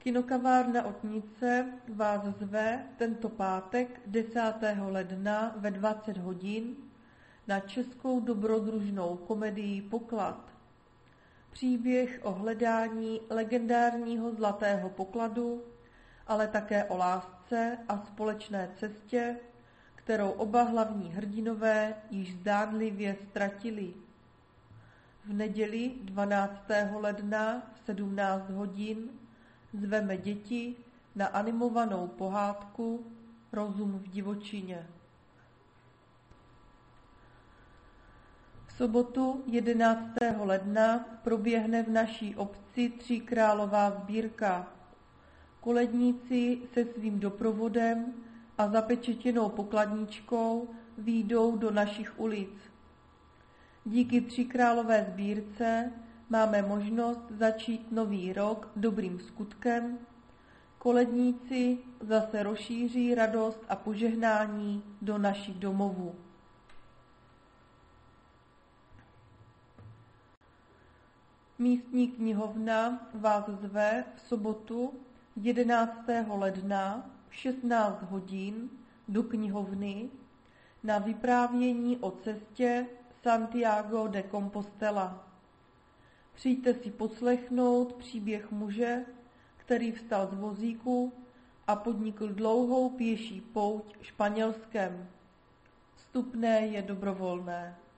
Kinokavárna Otnice vás zve tento pátek 10. ledna ve 20 hodin na českou dobrodružnou komedii Poklad. Příběh o hledání legendárního zlatého pokladu, ale také o lásce a společné cestě, kterou oba hlavní hrdinové již zdánlivě ztratili. V neděli 12. ledna v 17 hodin zveme děti na animovanou pohádku Rozum v divočině. V sobotu 11. ledna proběhne v naší obci Tříkrálová sbírka. Koledníci se svým doprovodem a zapečetěnou pokladničkou vyjdou do našich ulic. Díky Tříkrálové sbírce máme možnost začít nový rok dobrým skutkem. Koledníci zase rozšíří radost a požehnání do našich domovů. Místní knihovna vás zve v sobotu 11. ledna v 16 hodin do knihovny na vyprávění o cestě Santiago de Compostela. Přijďte si poslechnout příběh muže, který vstal z vozíku a podnikl dlouhou pěší pouť Španělskem. Vstupné je dobrovolné.